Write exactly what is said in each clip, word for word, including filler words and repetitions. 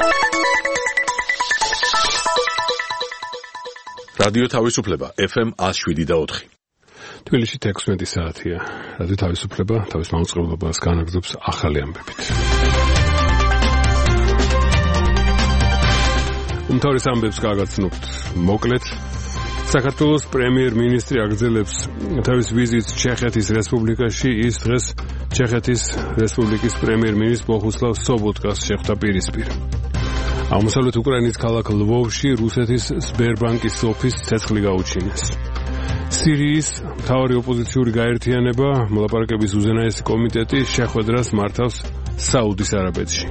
რადიო თავისუფლება ეფ ემ one oh seven და four. თბილისში თექვსმეტი საათია. რადიო თავისუფლება თავის მაუწყებლობას განაგრძობს ახალი ამბებით. უმთავრეს ამბებს გაგაცნობთ მოკლედ. საქართველოს პრემიერ-მინისტრი აგრძელებს თავის ვიზიტს ჩეხეთის რესპუბლიკაში. ის დღეს ჩეხეთის რესპუბლიკის პრემიერ-მინისტრ ბოჰუსლავ სობოტკას შეხვდა პირისპირ. აღმოსავლეთ უკრაინის ქალაქ ლვოვში რუსეთის სბერბანკის ოფისს ცეცხლი გაუჩინეს. სირიის მთავარი ოპოზიციური გაერთიანება მოლაპარაკების უზენაესი კომიტეტი შეხვედრას მართავს საუდის არაბეთში.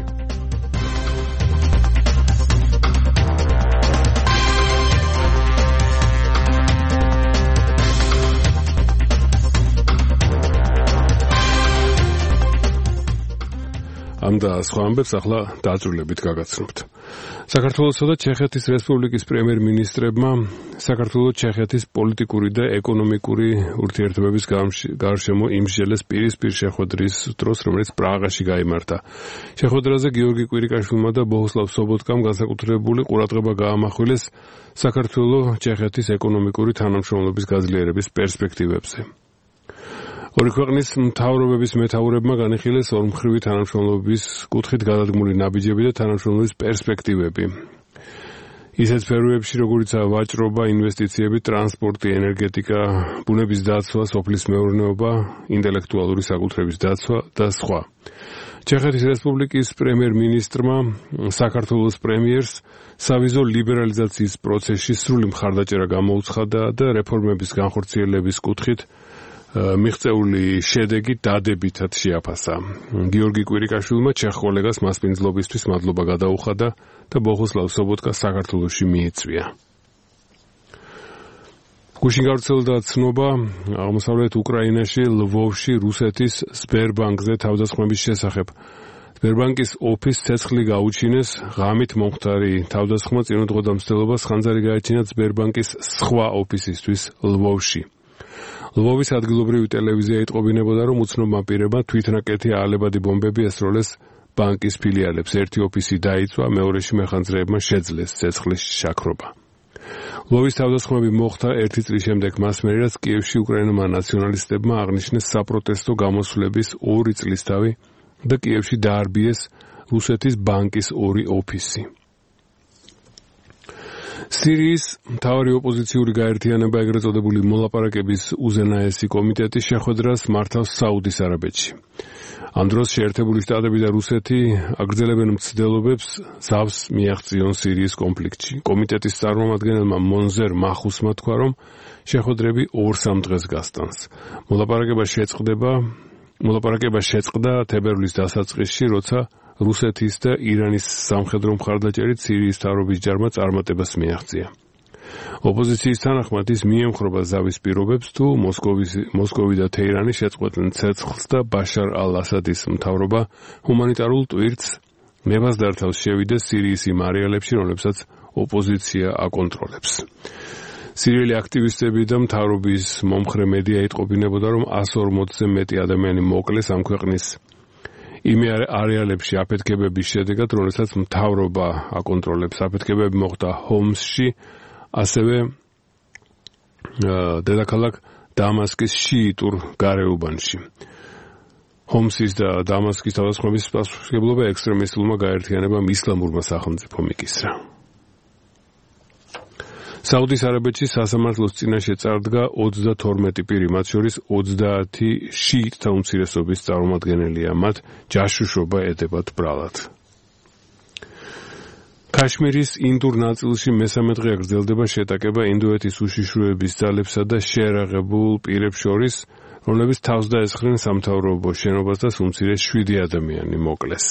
ამ და სხვა ამბებს ახლა დაწვრილებით გაგაცნობთ. საქართველოსა და ჩეხეთის რესპუბლიკის პრემიერ-მინისტრებმა საქართველოს ჩეხეთის პოლიტიკური და ეკონომიკური ურთიერთობების გარშემო იმსჯელეს პირისპირ შეხვედრის დროს, რომელიც პრაღაში გაიმართა. შეხვედრაზე გიორგი კვირიკაშვილმა და ბოჰუსლავ სობოტკამ განსაკუთრებული ყურადღება გაამახვილეს საქართველოს ჩეხეთის ეკონომიკური თანამშრომლობის გაძლიერების პერსპექტივებზე. ორი ქვეყნის მთავრობების მეთაურებმა განიხილეს ორმხრივი თანამშრომლობის კუთხით გადადგმული ნაბიჯები და თანამშრომლობის პერსპექტივები. ისეთ სფეროებში, როგორიცაა ვაჭრობა, ინვესტიციები, ტრანსპორტი, ენერგეტიკა, ბუნების დაცვა, სოფლის მეურნეობა, ინტელექტუალური საკუთრების დაცვა და სხვა. ჩეხეთის რესპუბლიკის პრემიერ-მინისტრმა საქართველოს პრემიერს სავიზო ლიბერალიზაციის პროცესში სრული მხარდაჭერა გამოუცხადა და რეფორმების განხორციელების კუთხით მიღწეული შედეგი დადებითად შეაფასა. გიორგი კვირიკაშვილმა ჩეხ კოლეგას მასპინძლობისთვის მადლობა გადაუხადა და ბოჰუსლავ სობოტკას საქართველოში მიეწვია. გუშინ გავრცელდა ცნობა აღმოსავლეთ უკრაინაში ლვოვში რუსეთის სბერბანკზე თავდასხმების შესახებ. სბერბანკის ოფისს ცეცხლი გაუჩინეს, ღამით მომხდარი თავდასხმა წინუძღოდა მცდელობას ხანძარი გააჩინა სბერბანკის სხვა ოფისისთვის ლვოვში. ლვოვის ადგილობრივი ტელევიზია იტყობინებოდა, რომ უცნობმა პირებმა თვითნაკეთი აალებადი ბომბები ესროლეს ბანკის ფილიალებს. ერთი ოფისი დაიწვა, მეორეში მეხანძრეებმა შეძლეს ცეცხლის შაქრობა. ლვოვის თავდასხმები მოხდა ერთი წლის შემდეგ მას მერე, რაც კიევში უკრაინულმა ნაციონალისტებმა აღნიშნეს საპროტესტო გამოსვლების ორი წლისთავი და კიევში დაარბიეს რუსეთის ბანკის ორი ოფისი. სირიის მთავარი ოპოზიციური გაერთიანება, ეგრეთ წოდებული მოლაპარაკების უზენაესი კომიტეტი შეხვედრას მართავს საუდის არაბეთში. ამ დროს შეერთებული შტატები და რუსეთი აგრძელებენ მცდელობებს ზავს მიაღწიონ სირიის კონფლიქტში. კომიტეტის წარმომადგენელმა მონზერ მახუსმა თქვა, რომ შეხვედრები ორ-სამ დღეს გასტანს. მოლაპარაკება შეწყდება, მოლაპარაკება შეწყდა თებერვლის დასაწყისში, როცა რუსეთის და ირანის სამხედრო მხარდაჭერით სირიის მთავრობის ჯარმა წარმატებას მიაღწია. ოპოზიციის თანახმად ის მიემხრობა ზავის პირობებს, თუ მოსკოვი და თეირანი შეწყვეტენ ცეცხლს და ბაშარ ალ-ასადის მთავრობა ჰუმანიტარულ ტვირთს მებაზდართავს შევიდეს სირიის იმ არეალებში, რომლებსაც ოპოზიცია აკონტროლებს. სირიელი აქტივისტები და მთავრობის მომხრე მედია იტყობინებოდა, რომ one forty-ზე მეტი ადამიანი მოკლეს ამ ქვეყნის იმ არეალებში აფეთქებების შედეგად, რომელსაც მთავრობა აკონტროლებს. აფეთქებები მოხდა ჰომსში, ასევე დედაქალაქ დამასკის შიიტურ გარეუბანში. ჰომსის და დამასკის თავდასხმების პასუხისმგებლობა ექსტრემისტულმა გაერთიანებამ ისლამურმა სახელმწიფომ იკისრა. საუდის არაბეთში სასამართლოს წინაშე წარდგა ოცდათორმეტი პირი, მათ შორის ოცდაათი შიიტთა უმცირესობის წარმომადგენელია, მათ ჯაშუშობა ედებათ ბრალად. ქაშმირის ინდურ ნაწილში მესამე დღე გრძელდება შეტაკება ინდოეთის უშიშროების ძალებსა და შეერაღებულ პირებს შორის, რომლებიც თავს დაესხნენ სამთავრობო შენობას და უმცირეს შვიდი ადამიანი მოკლეს.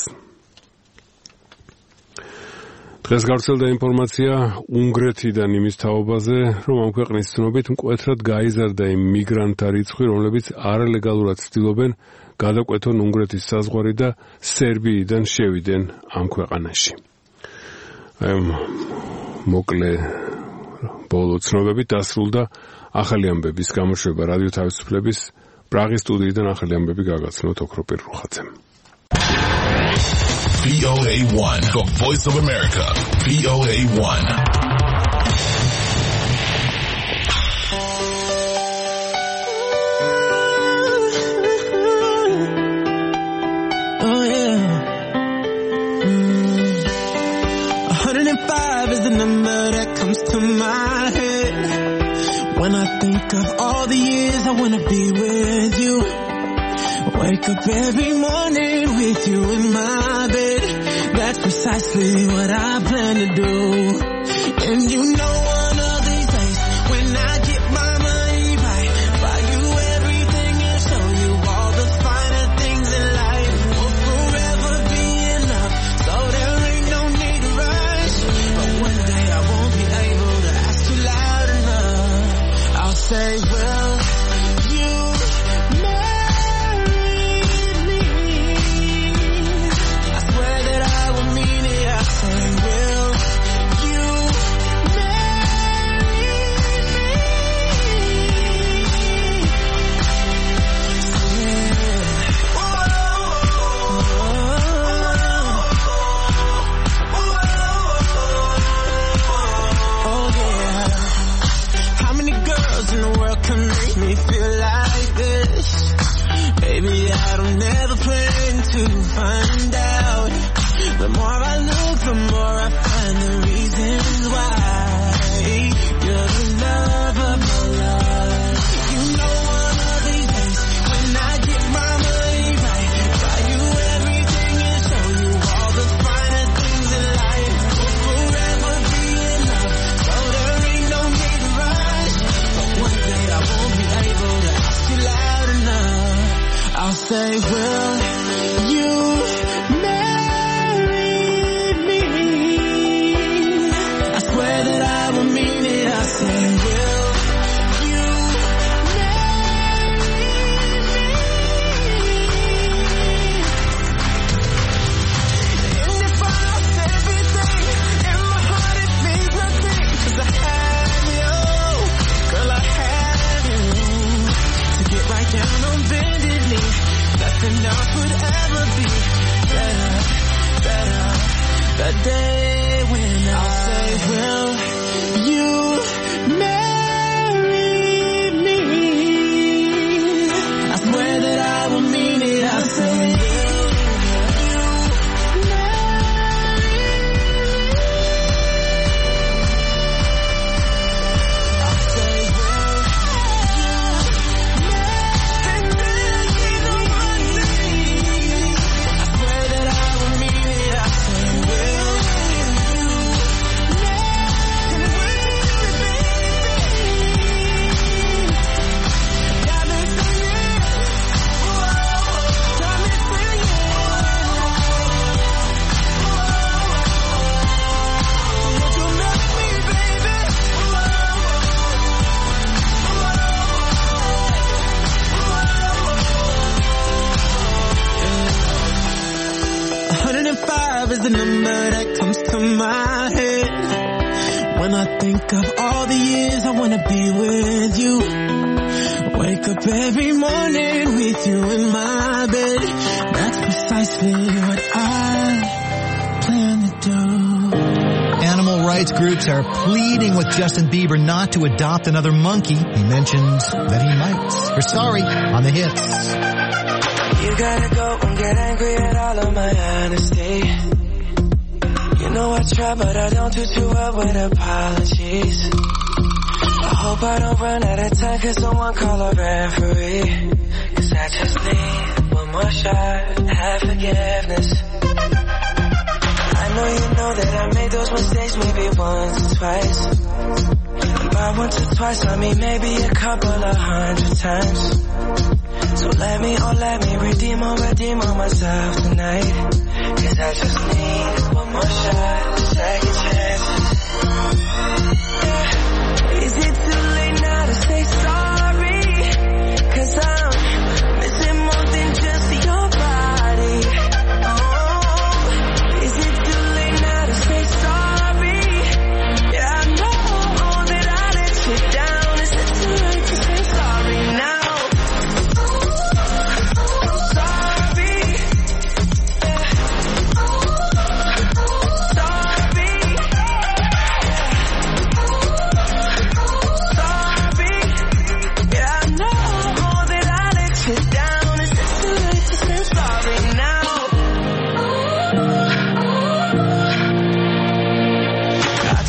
დღეს გავრცელდა ინფორმაცია უნგრეთიდან იმის თაობაზე, რომ ამ ქვეყნის ცნობით მკვეთრად გაიზარდა იმ მიგრანტთა რიცხვი, რომლებიც არალეგალურად ცდილობენ გადაკვეთონ უნგრეთის საზღვარი და სერბიიდან შევიდნენ ამ ქვეყანაში. აი მოკლე ბოლო ცნობები დასრულდა ახალი ამბების გამოშვება რადიო თავისუფლების პრაღის სტუდიიდან ახალი ამბები გაგაცნოთ ოქროპირ რუხაძემ. V O A one, the voice of America, V O A one. Oh yeah. Mm. one hundred five is the number that comes to my head when I think of all the years I wanna be with you. Wake up every morning with you in my bed. That's precisely what I plan to do. And you know one of these days when I get my money right, buy you everything and show you all the finer things in life. We'll forever be in love, so there ain't no need to rush. But one day I won't be able to ask you loud enough. I'll say, well, you find out. The more I look, the more I find the reasons why. You're the love of my life. You know one of these days when I get my money right, buy you everything and show you all the finer things in life. We'll forever be in love, so there ain't no need to rush. But one day I won't be able to ask you loud enough. I'll say, well, you enough would ever be better, better. The day when I'll say, will you marry me? I swear that I will mean it. I say, will you marry me? I'll say, will you marry me? Is the number that comes to my head when I think of all the years I want to be with you. Wake up every morning with you in my bed. That's precisely what I plan to do. Animal rights groups are pleading with Justin Bieber not to adopt another monkey. He mentioned that he might. We're sorry on the hits. You gotta go and get angry at all of my honesty. You know I try, but I don't do too well with apologies. I hope I don't run out of time, cause someone call a referee. Cause I just need one more shot, have forgiveness. I know you know that I made those mistakes maybe once or twice. And by once or twice I mean maybe a couple of hundred times. So let me, oh let me redeem or redeem on myself tonight. Cause I just need one more shot, second chances. Yeah. Is it too late now to say sorry? Cause I'm missing more than just your body. Oh, is it too late now to say sorry? Yeah, I know that I let you down. Is it too late to say sorry now? Sorry. Yeah.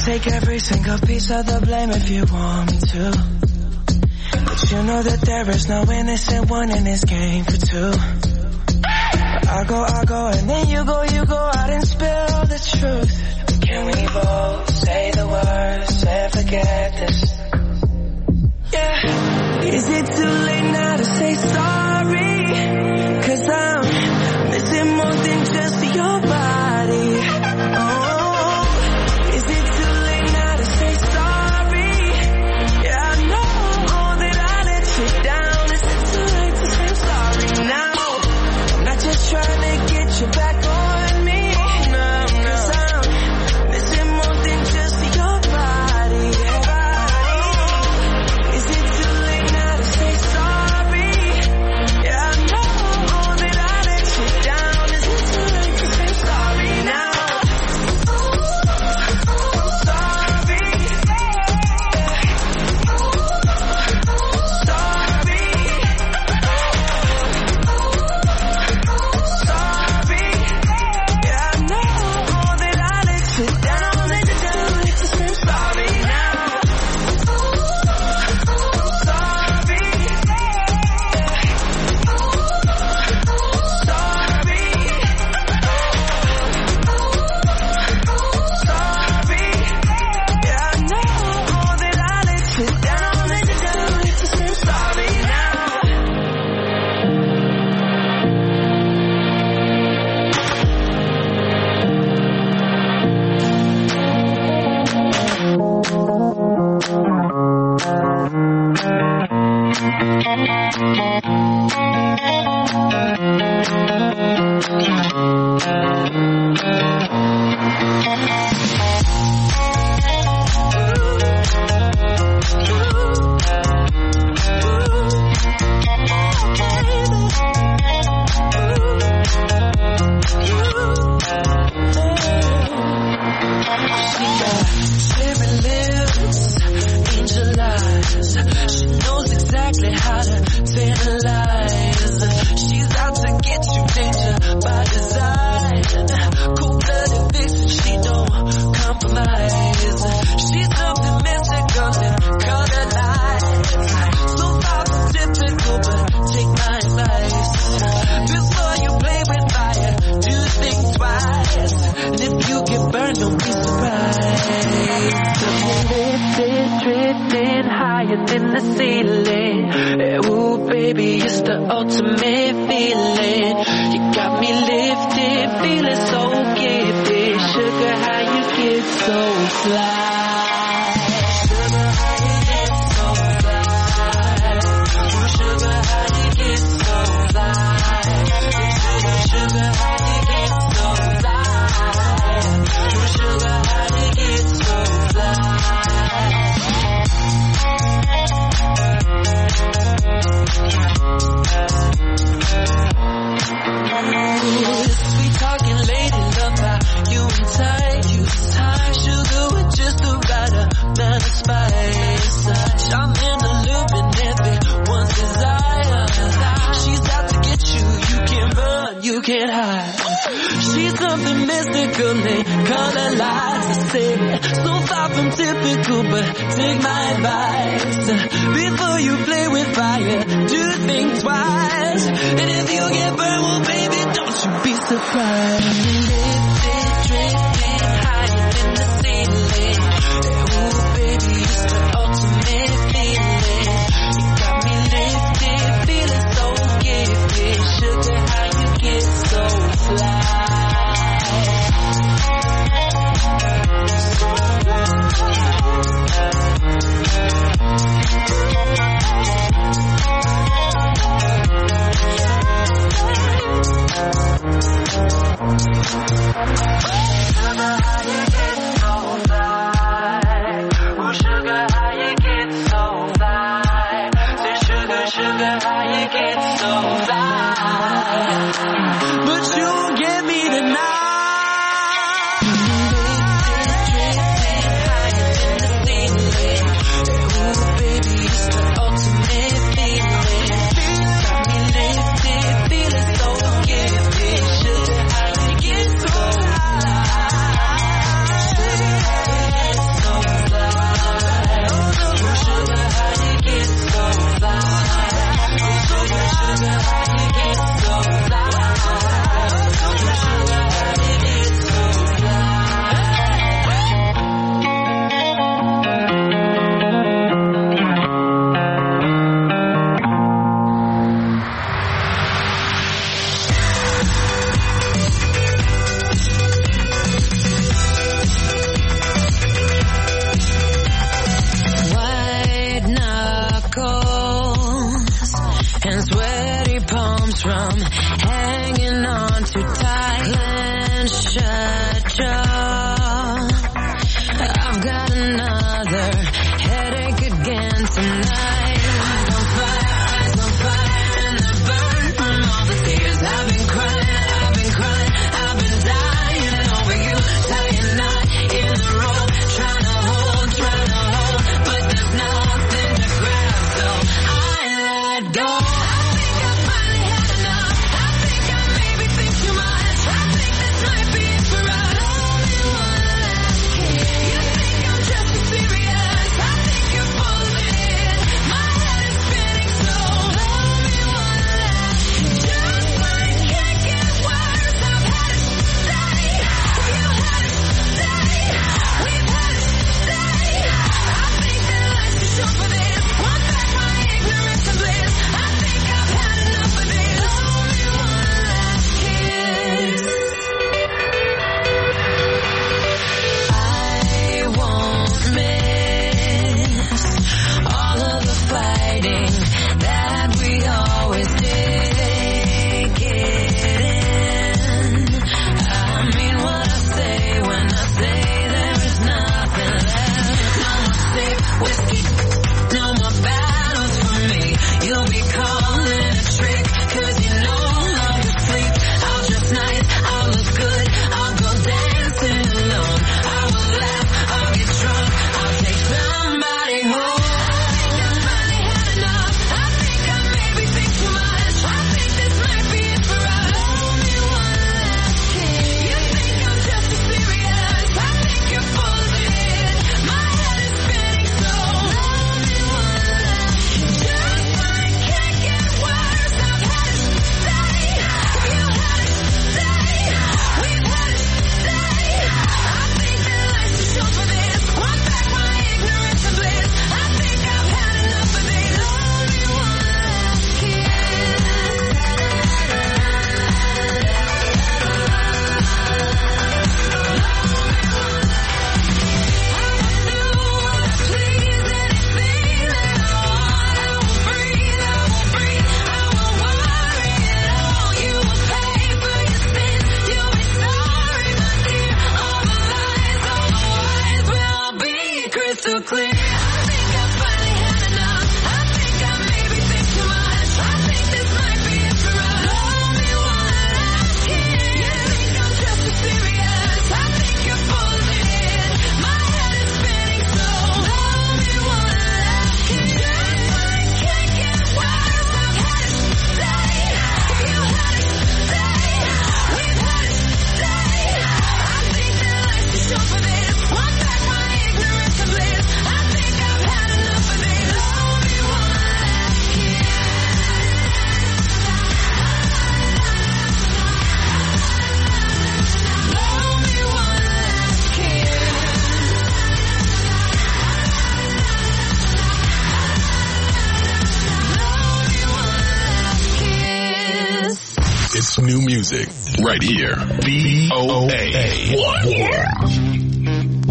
take every single piece of the blame if you want me to. But you know that there is no innocent one in this game for two. But I go, I go, and then you go, you go out and spill the truth. Can we both say the words and forget this? Yeah. Is it too late now to say sorry? Cause I'm missing more than just your body. Oh, is it too late now to say sorry? Yeah, I know that I let you down. Is it too late to say sorry now? I'm not just trying to get you back on me. No, no. Cause I'm missing more than just your body. Is it too late now to say sorry? Yeah, I know that I let you down. Is it too late to say sorry now? Sorry. Sorry. Sorry. Yeah, I know that I let you down. Is it too late to say sorry now? Sorry. Sorry. Yeah, I know that I let you down. Is it too late to say sorry now? She got cherry lips, angel eyes. She knows exactly how to tantalize. She's out to get you, danger by design. Cold-blooded vixen, she don't compromise. She's something mystical and color lights. So far from typical, but take my advice. Before you play with fire, do think twice. And if you get burned, don't be surprised. Lifted, drifting higher than the ceiling. Ooh, baby, it's the ultimate feeling. You got me lifted, feeling so gifted. Sugar, how you get so fly? Sugar, how you get so fly? Ooh, sugar, how you get so fly? Sugar, sugar, how you get so fly? Ooh, sugar, how you get so fly? Sweet talking lady, love how you and tight, you tight. Sugar with just the right amount of spice. I'm in the loop and everyone's desire. She's out to get you, you can't run, you can't hide. She's something mystical and color lights. I say, so far from typical, but take my advice. Before you play with fire, do think twice. And if you get burned, well baby, don't you be surprised. Lifted, drifting higher than the ceiling. Ooh baby, it's the ultimate feeling. You got me lifted, feeling so gifted. Sugar, how you get so fly? But you won't get me tonight. Ooh, baby, it's the ultimate feeling. Got me lifted, feeling so gifted. Sugar, how you get so high? shut jaw. I've got another headache again tonight. Eyes on fire, eyes on fire, and the burn from all the tears I've been crying, I've been crying, I've been dying over you. Tying knot in the rope, trying to hold, trying to hold, but there's nothing to grab, so I let go. I think I finally had enough. I think I maybe think too much. I think this might be it for us. Only one last kiss. You think I'm just as serious. I think you're full of it. My head is spinning, so only one last kiss. Just when it can't get worse, I've had it stay. You had it stay. We've had it stay. I think that life's too short for this. Want back my ignorance and bliss. I think I've had enough of this. Only one last kiss. I won't miss all of the fighting that we always did. Take it in. I mean what I say when I say there is nothing left. No more safe whiskey, no more battles for me. You'll be calling a trick, cause you no longer sleep. I'll dress nice, I'll look good, I'll go dancing alone. I will laugh, I'll get drunk, I'll take somebody home. I think I finally had enough. I think I maybe think too much. I think this might be it for us. Only one last kiss. You think I'm just as serious. I think you're full of it. My head is spinning, so only one last kiss. Just when it can't get worse, I've had it stay. You had it stay. We've had it stay. I think that life's too short for this. Want back my ignorance and bliss. I think I've had enough of this. Only one last kiss. Crystal clear. I think I finally had enough. I think I maybe think too much. I think this might be it for us. Only one last kiss. You think I'm just as serious. I think you're full of it. My head is spinning, so only one last kiss. Just when it can't get worse, I've had it stay. You had it stay. We've had it stay. I think that life's too short for this. Want back my ignorance and bliss. I think I've had enough of this. Only one last kiss. Only one last kiss. Only one last kiss. It's new music right here. B O A one.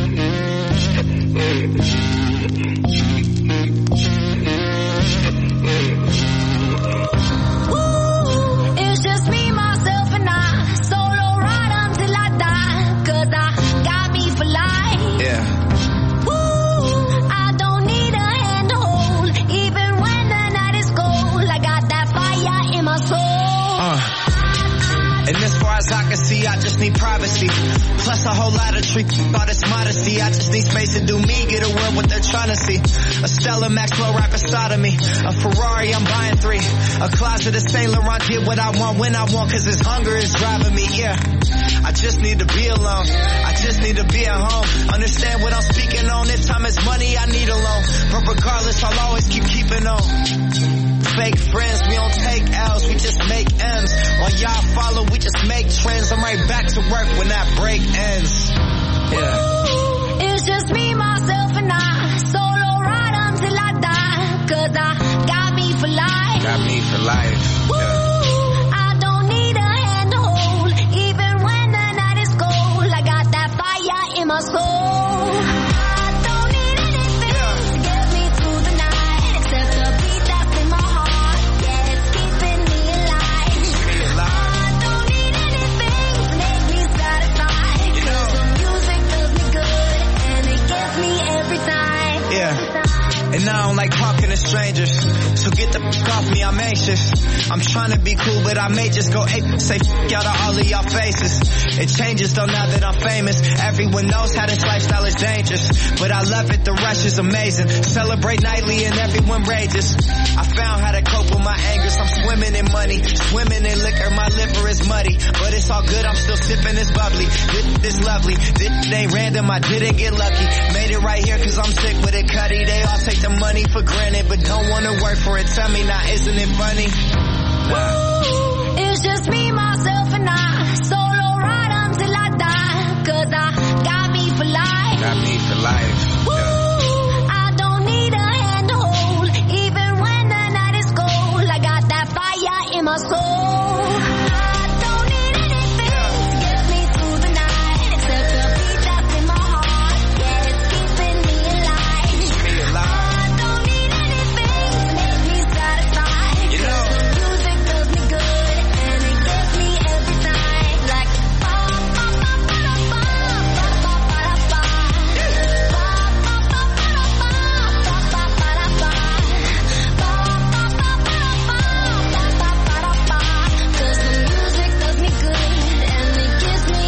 It's just me, myself, and I. Solo ride until I die. Cause I got me for life. Yeah. Woo, I don't need a hand to hold. Even when the night is cold, I got that fire in my soul. Uh. And as far as I can see, I just need privacy. Plus a whole lot of treat, all this modesty. I just need space to do me, get away what they're trying to see. A Stella Maxwell right beside of me. A Ferrari, I'm buying three. A closet of Saint Laurent, get what I want when I want, cause this hunger is driving me, yeah. I just need to be alone. I just need to be at home. Understand what I'm speaking on. If time is money, I need a loan. But regardless, I'll always keep keeping on. Fake friends, we don't take L's, we just make M's. While y'all follow, we just make trends. I'm right back to work when that break ends. Yeah. It's just me, myself, and I. Solo ride until I die. Cause I got me for life. Got me for life. Woo, Yeah. I don't need a hand to hold. Even when the night is cold, I got that fire in my soul. I don't need anything to get me through the night, except the beat that's in my heart. Yeah, it's keeping me alive. Me alive. I don't need anything to make me strangers. So get the fuck off me, I'm anxious. I'm trying to be cool, but I may just go ape. Say fuck out of all of y'all faces. It changes though now that I'm famous. Everyone knows how this lifestyle is dangerous, but I love it, the rush is amazing. Celebrate nightly and everyone rages. I found how to cope with my angers. I'm swimming in money, swimming in liquor. My liver is muddy, but it's all good, I'm still sipping this bubbly. This is lovely, this ain't random, I didn't get lucky. Made it right here cause I'm sick with it, Cuddy. They all take the money for granted, but don't wanna work for it. Tell me now, isn't it funny? Ooh, it's just me, myself, and I. Solo ride until I die. Cause I got me for life. Got me for life. Ooh, yeah. I don't need a hand to hold. Even when the night is cold, I got that fire in my soul. I don't need anything to get me through the night, except the beat that's in my heart. Yeah, it's keeping me alive. Keep me alive. I don't need anything to make me satisfied. You know. Music does me good and it gets me every time. Like ba ba ba ba da ba ba ba ba da ba. Ba ba ba ba da ba ba ba ba da ba. Ba ba ba ba da ba ba ba ba da ba. 'Cause the music does me good and it gives me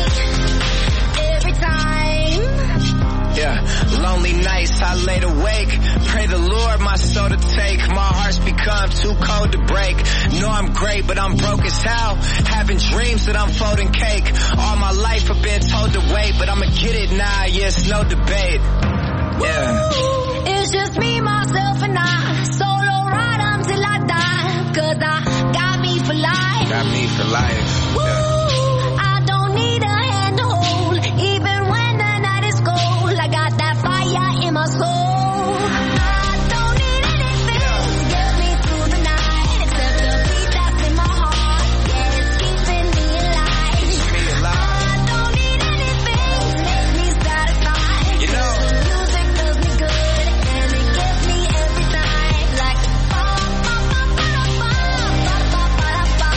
every time. Yeah, lonely nights I laid awake. Pray the Lord my soul to take. My heart's become too cold to break. Know I'm great, but I'm broke as hell. Having dreams that I'm folding cake. All my life I've been told to wait, but I'ma get it now, yeah, it's no debate. Yeah. Ooh, it's just me, myself, and I. Solo ride until I die. 'Cause I got me for life. Got me for life. Yeah. Ooh, I don't need a hand to hold. Even when the night is cold, I got that fire in my soul. I don't need anything to get me through the night, except the beat that's in my heart. Yeah, it's keeping me alive. Keep me alive. I don't need anything to make me satisfied. You know. The music does me good and it gets me every time. Like ba ba ba ba da ba ba ba ba da ba.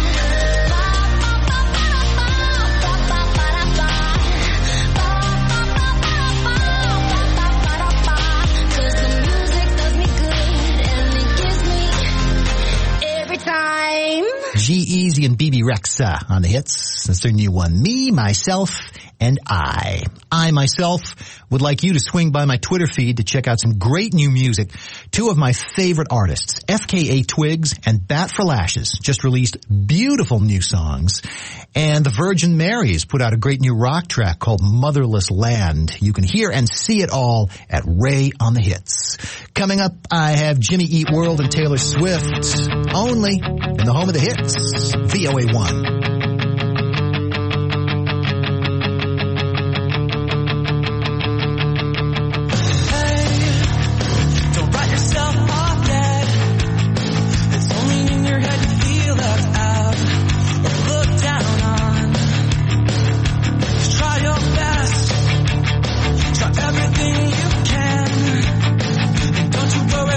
Ba ba ba ba da ba ba ba ba da ba. Ba ba ba ba da ba ba ba ba da ba. 'Cause the music does me good and it gives me every time. G-Eazy and B B Rexa on the hits. That's their new one. Me, Myself, and I. I, myself, would like you to swing by my Twitter feed to check out some great new music. Two of my favorite artists, F K A Twigs and Bat for Lashes, just released beautiful new songs. And the Virgin Marys put out a great new rock track called Motherless Land. You can hear and see it all at Ray on the Hits. Coming up, I have Jimmy Eat World and Taylor Swift, only in the home of the hits, V O A one.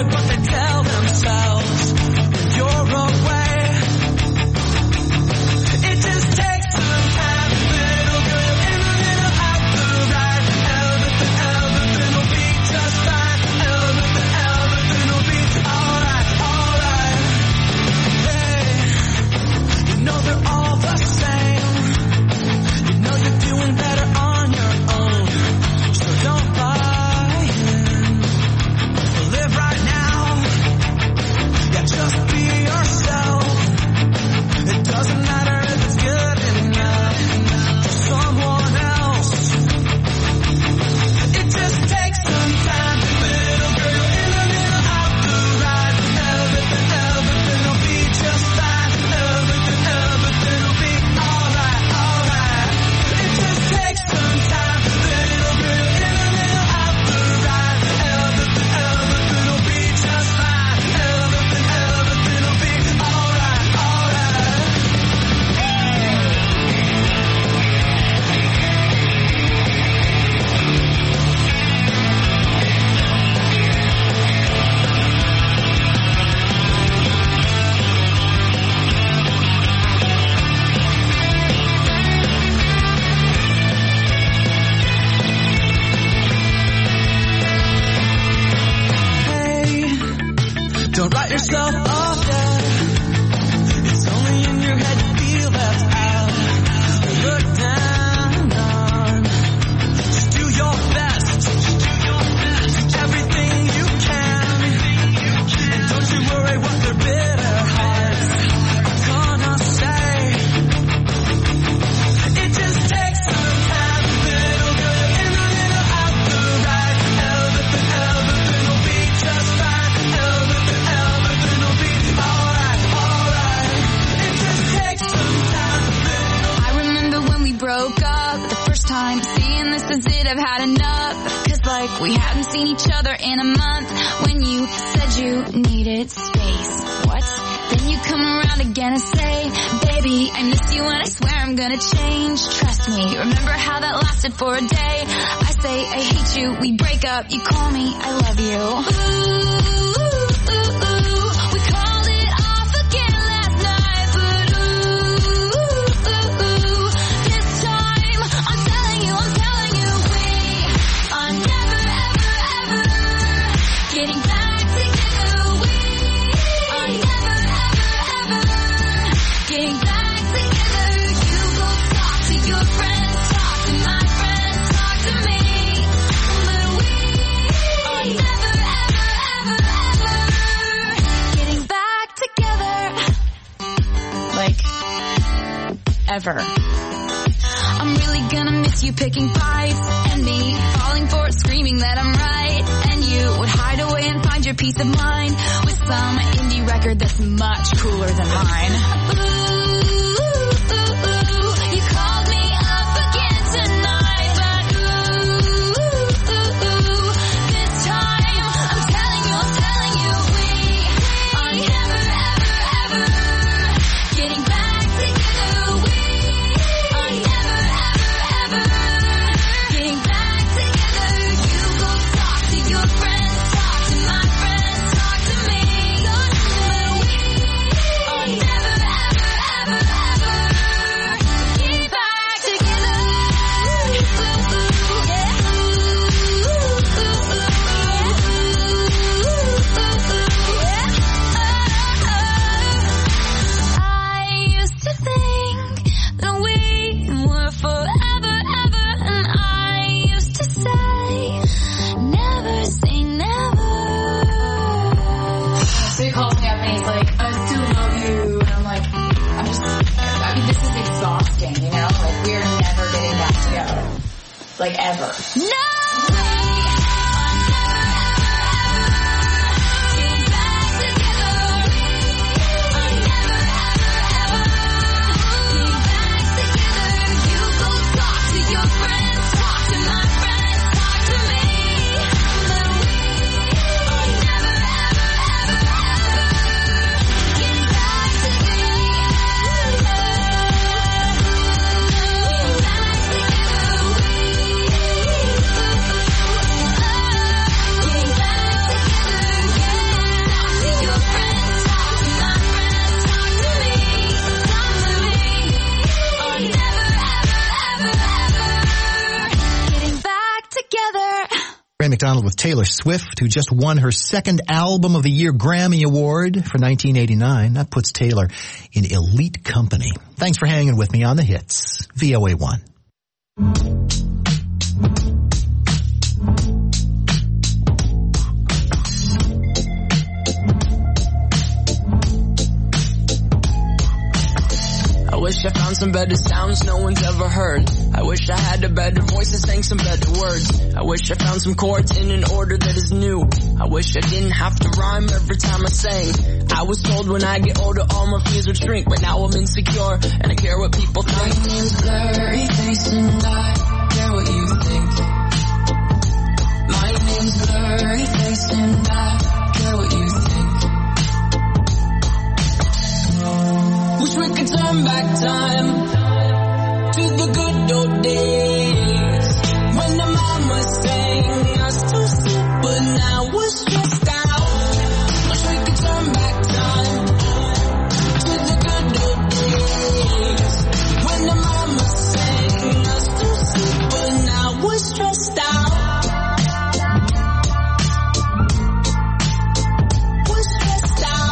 Tell themselves you're away. broke up the first time. Seeing this is it, I've had enough. Cause like we hadn't seen each other in a month. When you said you needed space. What? Then you come around again and say, baby, I miss you and I swear I'm gonna change. Trust me, remember how that lasted for a day? I say I hate you, we break up, you call me, I love you. Ooh, ooh, ooh, ooh. We called it off again last night, but ooh, ooh, ooh, ooh. This time, I'm telling you, I'm telling you, we are never, ever, ever getting back together. We are never, ever, ever getting back together. You go talk to your friends, talk to my friends, talk to me. But we are never, ever, ever, ever getting back together. Like, ever. I'm really gonna miss you picking fights and me falling for it, screaming that I'm right. And you would hide away and find your peace of mind with some indie record that's much cooler than mine. Ooh, ooh, ooh, ooh. You called me up again tonight, but ooh, ooh, ooh, ooh. This time, I'm telling you, I'm telling you, we are never, ever, ever getting back together. We are never, ever, ever getting back together. You go talk to your friends, talk to my friends, talk to me. But we are never, ever, ever, ever getting back together. I used to think that we were forever, ever, and I used to say, never say never. So he calls me up and he's like, I still love you. And I'm like, I'm just, I mean, this is exhausting, you know? Like, we're never getting back together. Like, ever. No way! I'm never, ever, ever getting back together. I'm never, ever, ever getting back together. You go talk to your friends, talk to my friends, talk to me. But we are never, ever, ever, ever getting back together. Getting back Ray McDonald with Taylor Swift, who just won her second Album of the Year Grammy Award for nineteen eighty-nine. That puts Taylor in elite company. Thanks for hanging with me on the hits. V O A one. I wish I found some better sounds no one's ever heard. I wish I had a better voice and sang some better words. I wish I found some chords in an order that is new. I wish I didn't have to rhyme every time I sang. I was told when I get older all my fears would shrink, but now I'm insecure and I care what people think. My name's Blurry Face and I care what you think. My name's Blurry Face and I care what you think. Wish we could turn back time to the good old days when the mama sang us to sleep, but now we're stressed out. Wish we could turn back time to the good old days when the mama sang us to sleep, but now we're stressed out. We're stressed out.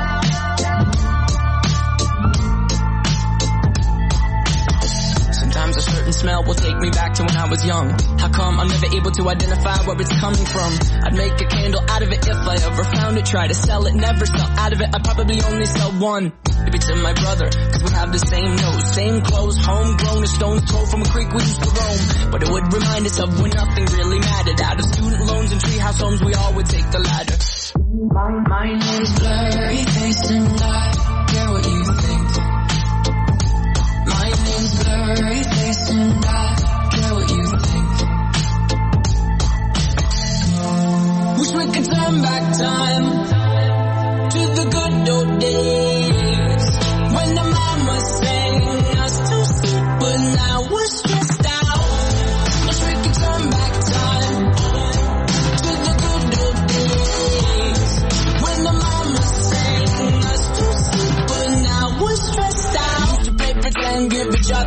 Sometimes a certain smell will take me back to when I was young. How come I'm never able to identify where it's coming from? I'd make a candle out of it if I ever found it. Try to sell it, never sell out of it. I'd probably only sell one. Maybe to my brother, cause we have the same nose, same clothes, homegrown, a stone's throw from a creek we used to roam. But it would remind us of when nothing really mattered. Out of student loans and treehouse homes, we all would take the ladder. My, my name's Blurry Face and I care what you think. My name's Blurry Face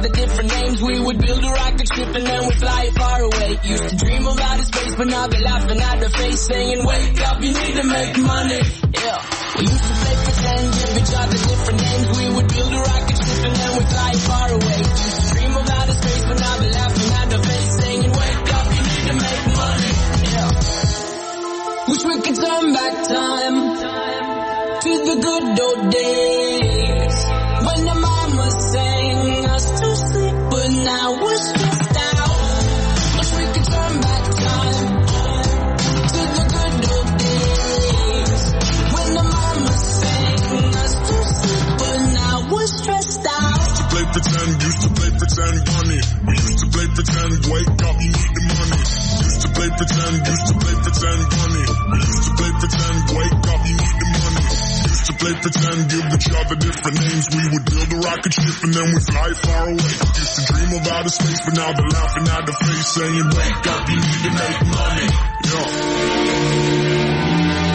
the different names. We would build a rocket ship and then we'd fly far away. Used to dream of outer space, but now they're laughing at their face, saying, wake up, you need to make money. Yeah. We used to play pretend, give each other different names. We would build a rocket ship and then we'd fly far away. Used to dream of outer space, but now they're laughing at their face, saying, wake up, you need to make money. Yeah. Wish we could turn back time to the good old days when the mama sang us to sleep, but now we're stressed out. Wish we could turn back time to the good old days when the mama sang us to sleep, but now we're stressed out. Used to play pretend, used to play pretend, money. We used to play pretend, wake up, you need the money. Used to play pretend, used to play pretend, money. We used to play pretend, wake up, you need the money. Used to play pretend, give each other different names. We would build a rocket ship and then we'd fly far away. Used to dream of outer space, but now they're laughing at the face, saying, wake up, you need to make money. Yo.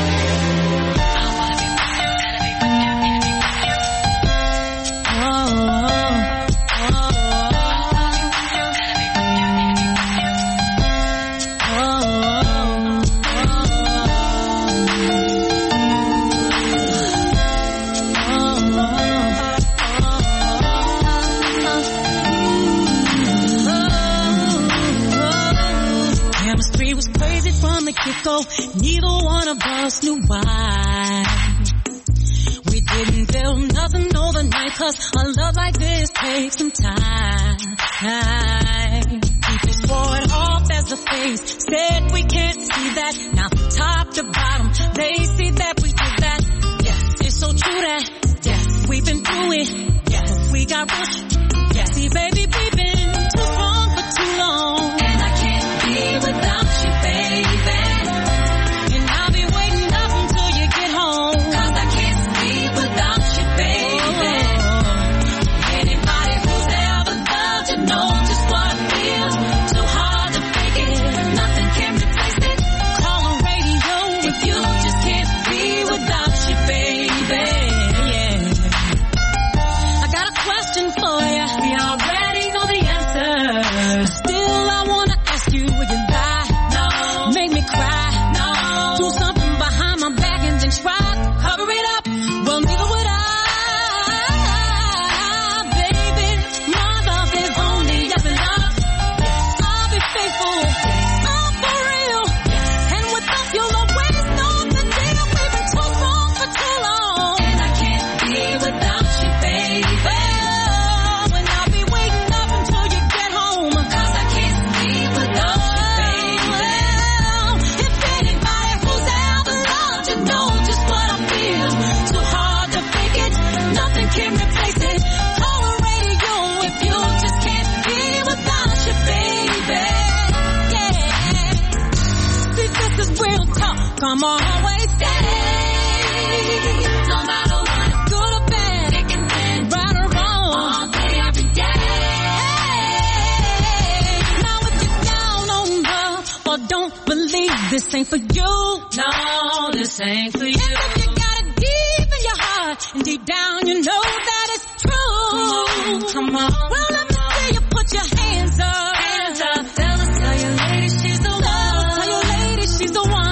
Go. Neither one of us knew why. We didn't feel nothing overnight, cause a love like this takes some time. People swore it off as a phase, said we can't see that. Now from top to bottom, they see that we did that. Yes, it's so true that, yes, we've been through it. Yes, we got rushed. Yes, see baby, we've been too strong for too long. And I can't be without you, baby. Come on, always stay. No matter what, good or bad, thick and thin, right or wrong, all day, every day. Now if you're down on love or don't believe, this ain't for you. No, this ain't for you. And if you got it deep in your heart and deep down you know that it's true. Come on, come on. Well, let me see you put your hands up. Hands up. Tell us, tell your lady she's the one. Tell your lady she's the one.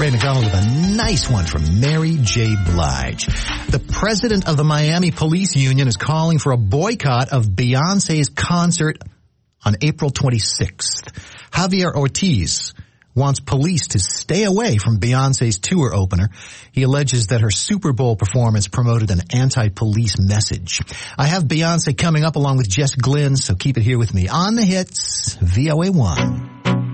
Ray McDonald with a nice one from Mary J. Blige. The president of the Miami Police Union is calling for a boycott of Beyonce's concert on April twenty-sixth. Javier Ortiz wants police to stay away from Beyonce's tour opener. He alleges that her Super Bowl performance promoted an anti-police message. I have Beyonce coming up along with Jess Glynn, so keep it here with me on the hits, V O A one.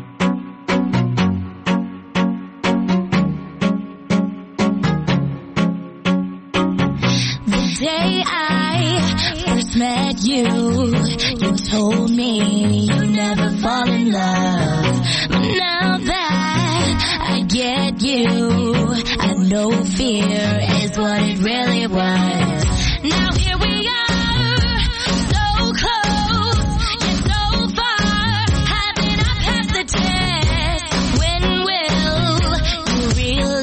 The day I first met you, you told me you never fall in love. But now that I get you, I know fear is what it really was. Now here we are, so close, yet so far. Haven't I passed the test? When will you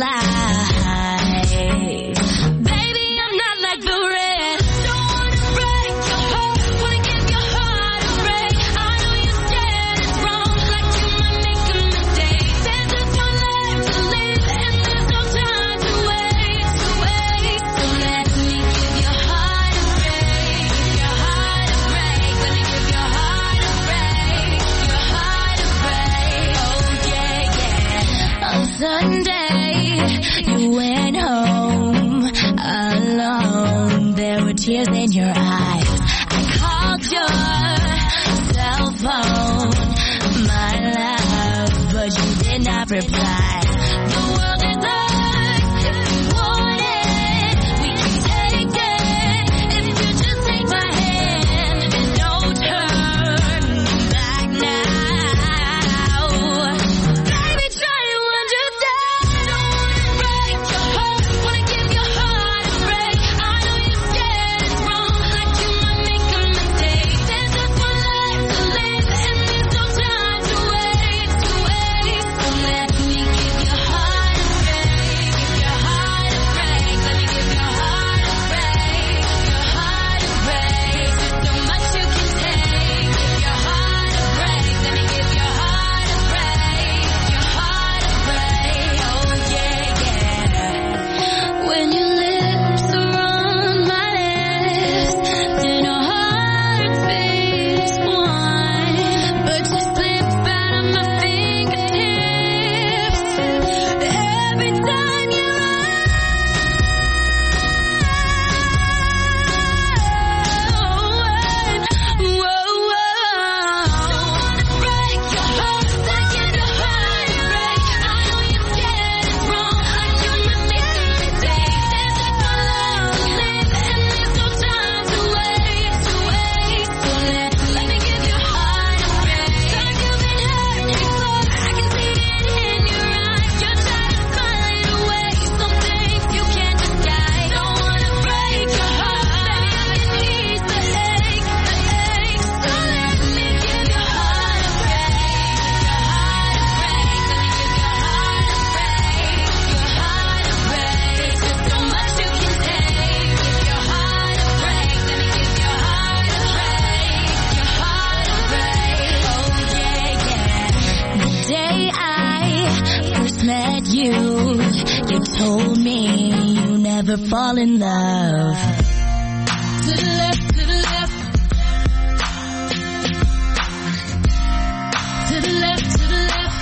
realize? Baby, I'm not like the rest. Don't wanna break your heart, wanna give your heart a break. I know you're scared it's wrong, like you might make a mistake. There's just one life to live, and there's no time to waste, to waste. So let me give your heart a break, your heart a break. Let me give your heart a break, your heart a break. Oh yeah, yeah. On Sunday, you went home alone. There were tears in your eyes. I called your cell phone, my love, but you did not reply. The world is ours if you want it. We can take it if you just take my hand. There's no turning back now. Baby, try to understand. Don't wanna break your heart, wanna give your heart a break. I know you're scared it's wrong, like you might make a mistake. There's just one life to live, and there's no time to waste, to waste. So let me give your heart a break, give your heart a break. Let me give your heart a break, your heart a break. There's so much you can take. Give your heart a break. Let me give your heart a break, your heart a break. Oh yeah, yeah. When your lips are on my lips, then our hearts beat as one. But you slip out of my fingertips every time you run. Whoa, whoa. Don't wanna break your heart, wanna give your heart a break. I know you're scared it's wrong, like you might make a mistake. There's just one life to live, and there's no time to waste, to waste. So let, let me give your heart a break. Cause you've been hurt before, I can see it in your eyes. You're trying to smile it away, some things you can't disguise. Don't wanna break your heart, baby, I can ease the ache, the ache. So let me give your heart a break, your heart a break. Let me give your heart a break, your heart a break. There's so much you can take. Give your heart a break. Let me give your heart a break, your heart a break. Oh yeah, yeah. The day I first met you, you told me you never fall in love. To the left, to the left. To the left, to the left.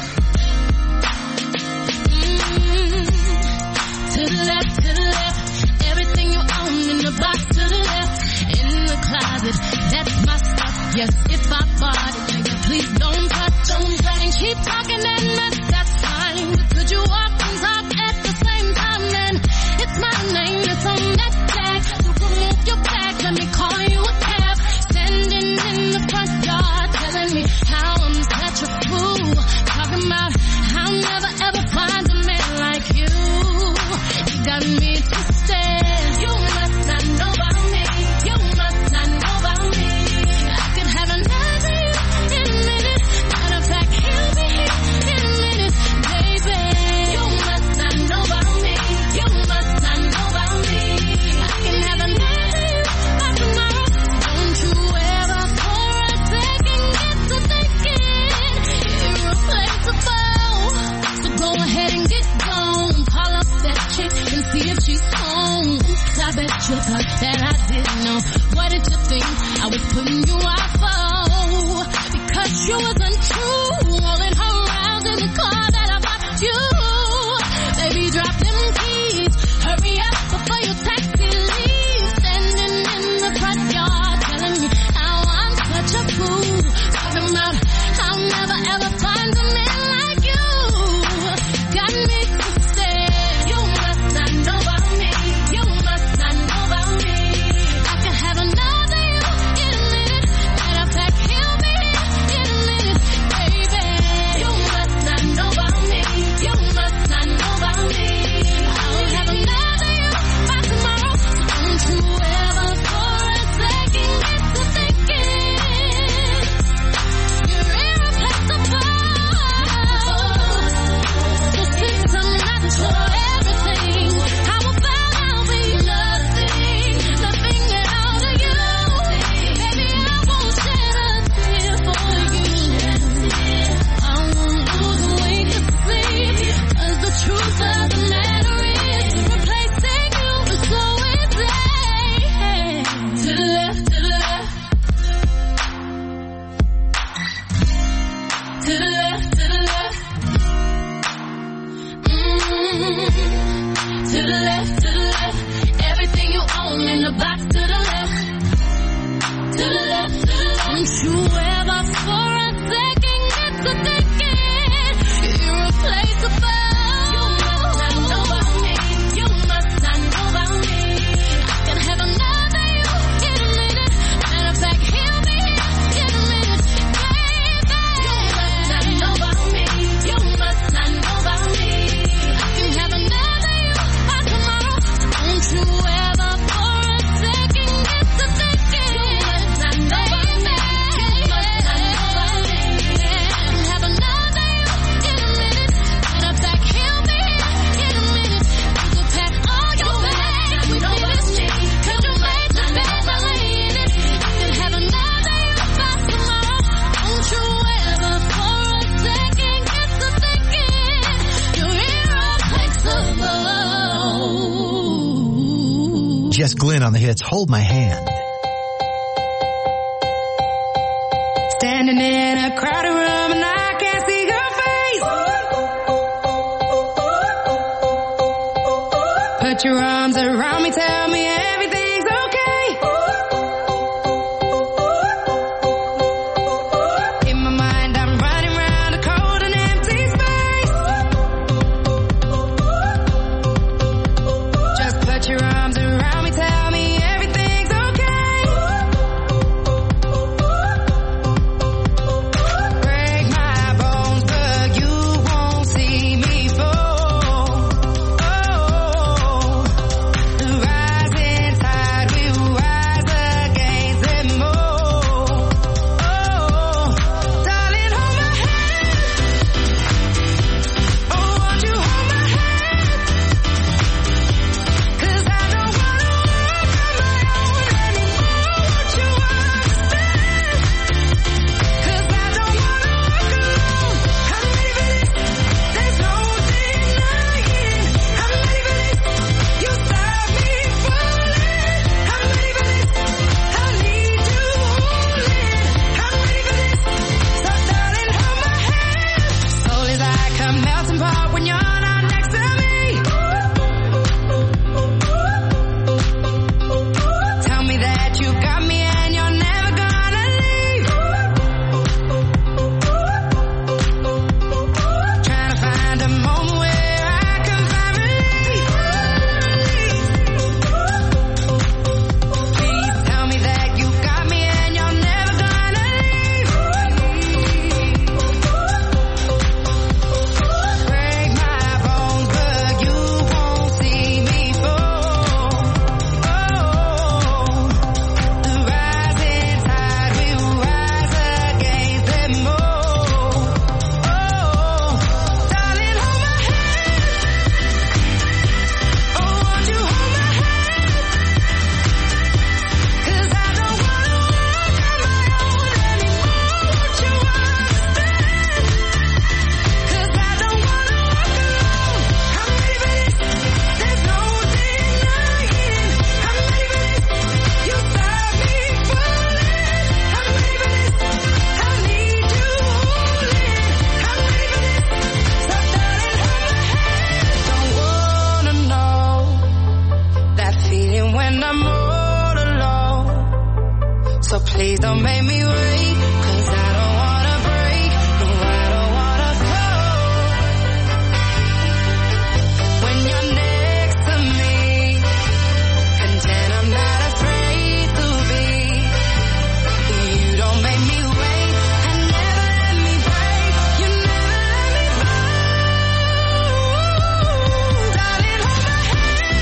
Mm. To the left, to the left. Everything you own in the box to the left. In the closet, that's my stuff. Yes, if I bought it, nigga, please don't touch, don't touch. And keep talking and mess, that's fine. But could you walk and talk at the same time? Then it's my name that's on that tag. So remove your bag, let me call you a cab. Standing in the front yard, telling me how I'm such a fool. Talking about I'll never ever find a man like you. You got me twisted. You must not know about me. You must not know about me. I could have another you in a minute. Matter of fact, he'll be here in a minute, baby. You must not know about me. You must not know about me. I can have another you by tomorrow. Don't you ever for a second get to thinking irreplaceable. So go ahead and get gone. you thought that I didn't know. What did you think I was putting you off for? Because you was untrue, rolling her around in the car that I bought you. Baby, drop them keys, hurry up before your taxi leaves. Standing in the front yard, telling me how I'm such a fool. Talking about I'll never ever find a man like you. Got me to say, you must not know about me. You must not know about me. I can have another you in a minute. Matter of fact, he'll be here in a minute, baby. You must not know about me. You must not know about me. I'll have another you by tomorrow. Don't you ever for a second get to thinking you're irreplaceable. So since I'm not for everything, how about I'll be nothing, nothing at all to you. Baby, I won't shed a tear for you. I won't lose a wink of sleep, 'cause the truth of the matter is, replacing you is so easy. To the left, to the left. To the left, to the left. Mm-hmm. To the left, to the left. Everything you own in the box to the left. To the left, to the left. Don't you ever for a second get to thinking you're irreplaceable. You must not know about me. You must not know about me. I can have another you in a minute. Matter of fact, he'll be here in a minute, baby. You must not know about me. You must not know about me. I can have another you by tomorrow. Don't you ever for a second get to thinking you must not know about me. You must not know about me. I can have another you in a minute. Matter of fact, he'll be here in a minute. You can pack all your bags with this shit, 'cause you made the bed by laying it. I can have another you by tomorrow. Don't you ever for a second get to thinking you're irreplaceable. Jess Glynn on the hits, Hold My Hand. Standing in a crowded room and I can't see your face. Put your arms around me, tell me everything's okay. In my mind I'm running round a cold and empty space. Just put your arms around me, tell me everything's okay. Break my bones, but you won't see me fall. Oh, the rising Please don't make me wait, 'cause I don't wanna break. No, I don't wanna go. When you're next to me, pretend I'm not afraid to be. You don't make me wait, and never let me break. You never let me fall. Darling, hold my hand.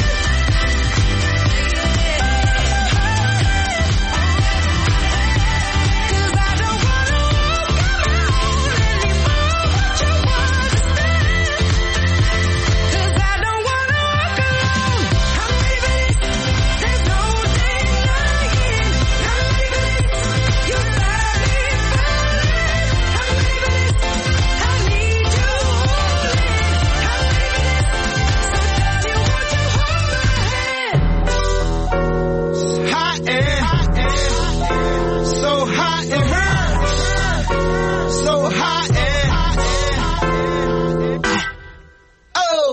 'Cause I don't wanna walk alone anymore. You understand? 'Cause I don't wanna walk alone. I'm leaving it. There's no denying. I'm leaving it. You got me falling. I'm leaving it. I need you holding. I'm leaving it. So darling, won't you hold my hand? Hot air, so hot in her, so hot air. Oh,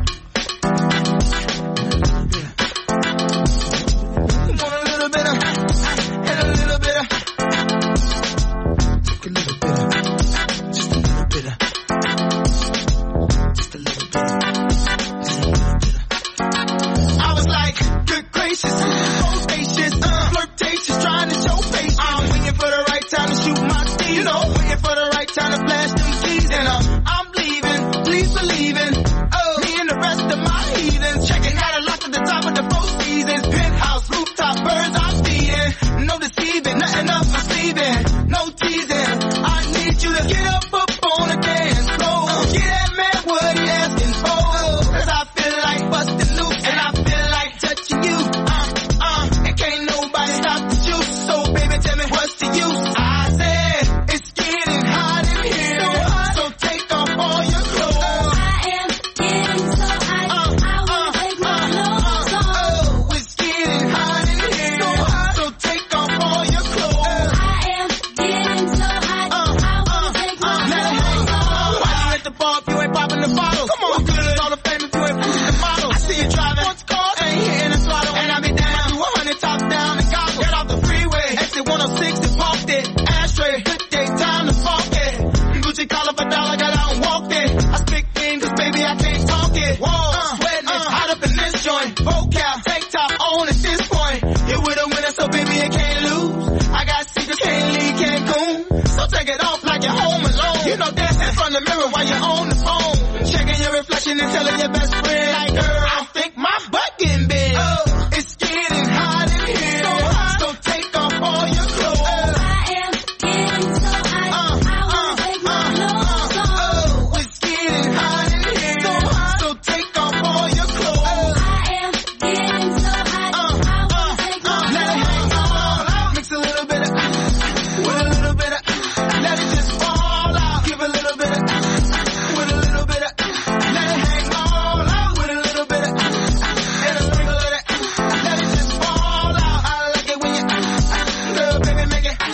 want a little bit of, and a little bit of, just a little bit of, just a little bit of, just a little bit of, just a little bit of. I was like, good gracious, bodacious, uh, flirtatious, trying to show face. I'm waiting for the right time to shoot my steam, you know, waiting for the right time to flash them keys. And uh, I'm leaving, please believe in, oh, me and the rest of my heathens, checking out a lot at the top of the four seasons, penthouse, rooftop, birds I'm feeding, no deceiving, nothing up my sleeving, no teasing. I need you to get up, up on the dance floor, get that man what he asking for, 'cause I feel like busting loose, and I feel like touching you, uh, uh, and can't nobody stop the juice, so baby tell me what's the use. I said, it's getting hot in here, so take off all your clothes. I am getting so hot, Uh, I wanna uh, take my uh, clothes uh, off. oh, it's getting hot in here, so take off all your clothes. I am getting so hot, Uh, I wanna uh, take uh, my let it clothes hang. off. Why you at the bar if you ain't popping the bottle? Come on, what good is all the fame if you ain't pushing the model? I see you driving, what's called? Ain't hitting the throttle, and I be down to one hundred top down and gobble. Get off the freeway, exit one oh six and parked it. Ashtray, good day, time to park it. Gucci collar for dollar, got out and walked it. I speak in, 'cause baby I can't talk it. Whoa, uh, sweating, it's hot up in this joint. Vocal, tank top on at this point. You with a winner, so baby you can't lose. I got secrets, can't leave Cancun. So take it off like you're home alone. You know dancing in front of the mirror while you're on the phone. Checking your reflection and telling your best friend, like, girl, I think my butt getting big. Oh, it's getting hot in here, so hot, so take off all your clothes. I am getting so hot, Uh, I wanna take my uh, clothes uh, off. oh, it's getting hot in here, so hot, so take off all your clothes. I am getting so hot, Uh, I wanna uh, take uh, my let it clothes hang off. all out. Mix a little bit of, with a little bit of, let it just fall out. Give a little bit of, with a little bit of, let it hang all out. With a little bit of, and a sprinkle of that, let it just fall out. I like it when you, girl, baby, make it.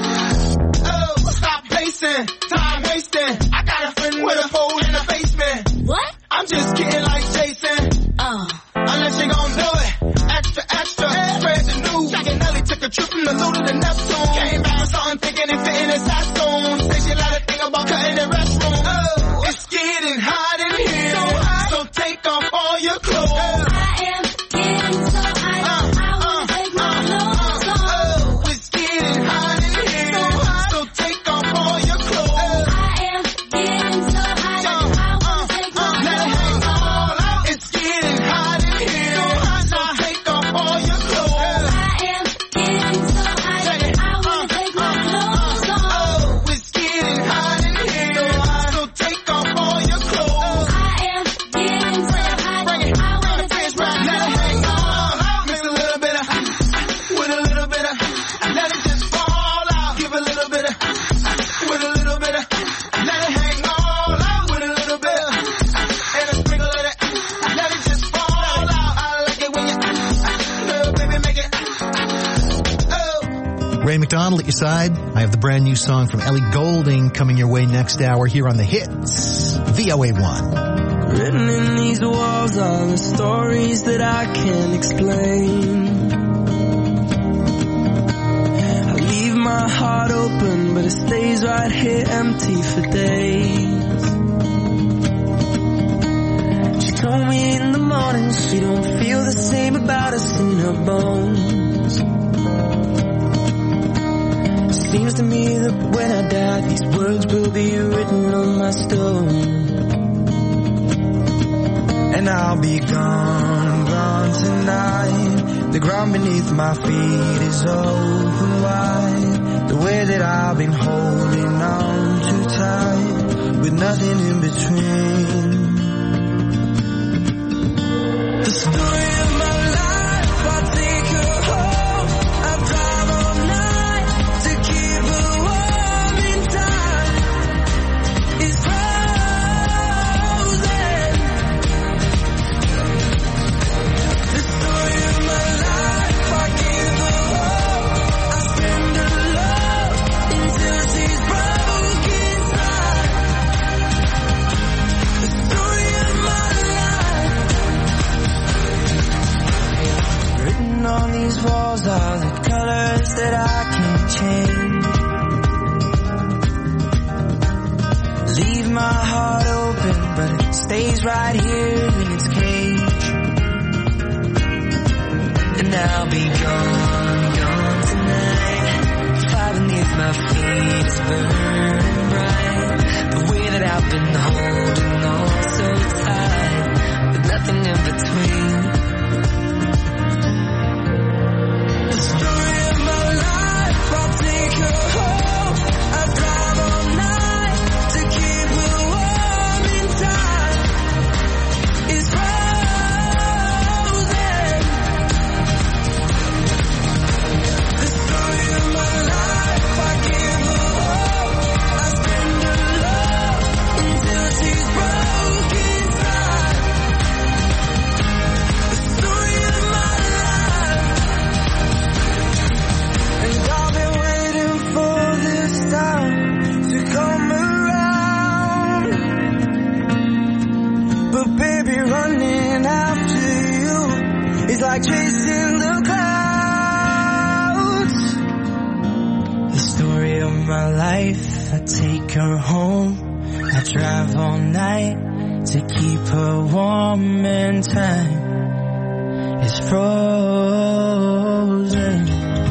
Oh, stop pacing, time wasting. I got a friend with a hole in the basement. What? I'm just kidding like Jason. Oh. Unless you gon' do it. Extra, extra, spread the news. Jack and Nelly took a trip from the Luna to Neptune. Came back with something thinking it fit in his costume. Say she let her think about cutting the restroom. Oh, it's getting hot in here, so hot, so take off all your clothes. I am getting so hot, I wanna take my clothes off. Oh, it's getting hot in here, so hot, so take off all your clothes. I am getting so hot, I wanna take my Let it clothes hang off. all out. It's getting hot in here, so hot, so take off all your clothes. I am getting so hot, I wanna take my clothes off. Oh, it's getting hot in here, so hot, so take off all your clothes. I am getting so hot, Bring it, I bring wanna the take fist my right, let it clothes hang off. all out. Mix a little bit of, with a little bit of, let it just fall out. Give a little bit of, with a little bit of, let it hang all out. With a little bit of, and a sprinkle of that, let it just fall out. I like it when you, girl, baby, make it. Oh. Ray McDonald at your side. I have the brand new song from Ellie Goulding coming your way next hour here on The Hits, V O A one. Written in these walls are the stories that I can't explain. I leave my heart open, but it stays right here empty for days. She told me in the morning she don't feel the same about us in her bones. Seems to me that when I die, these words will be written on my stone. And I'll be gone, gone tonight. The ground beneath my feet is open wide. The way that I've been holding on too tight, with nothing in between. The story of my life, I take her home. I drive all night to keep her warm in time. It's frozen. The story of my life, I give her hope. I send her love until she's broke inside. The story of my life. Written on these walls are the colors that I can't change. Leave my heart open, but it stays right here in its cage. And I'll be gone, gone tonight. Fire beneath my feet is burning bright. The way that I've been holding on so tight, with nothing in between. The story of my life, I'll take her home. I drive all night to keep her warm in time. It's frozen. The story of my life, I give her hope. I spend her love until she's broke inside. The story of my life. And I've been waiting for this time to come around. But baby, running after you is like chasing the clouds. The story of my life, I take her home. I drive all night to keep her warm and time is frozen.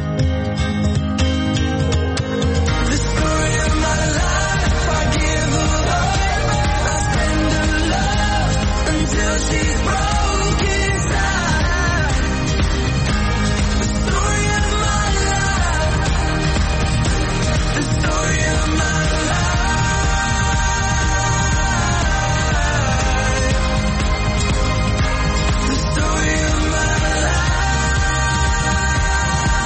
The story of my life, I give her hope. I spend her love until she's broke inside. The story of my life. The story of my life. The story of my life.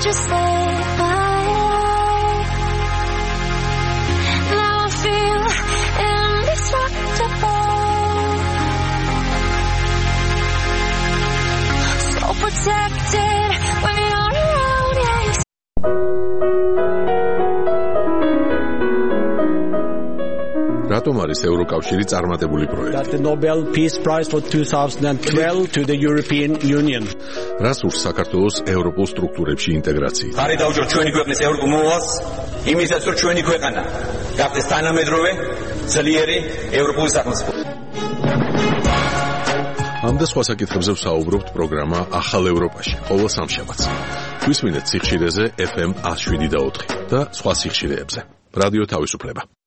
just saved my life. Now I feel indestructible, so protected when you're around. Yeah, you რატომ არის ევროკავშირი წარმატებული პროექტი? That the Nobel Peace Prize for twenty twelve to the European Union. რას ურს საქართველოს ევროპულ სტრუქტურებში ინტეგრაცია? ხარი დაუჯეროთ ჩვენი ქვეყნის ევროპულ მოვალს, იმისაც რომ ჩვენი ქვეყანა გახდეს თანამედროვე, ძლიერი ევროპული სახელმწიფო. ამ და სხვა საკითხებზე ვსაუბრობთ პროგრამა ახალ ევროპაში, ყოველ სამშაბათს. გვისმინეთ სიხშირეზე ეფ ემ one oh seven და ოთხი და სხვა სიხშირეებზე. რადიო თავისუფლება.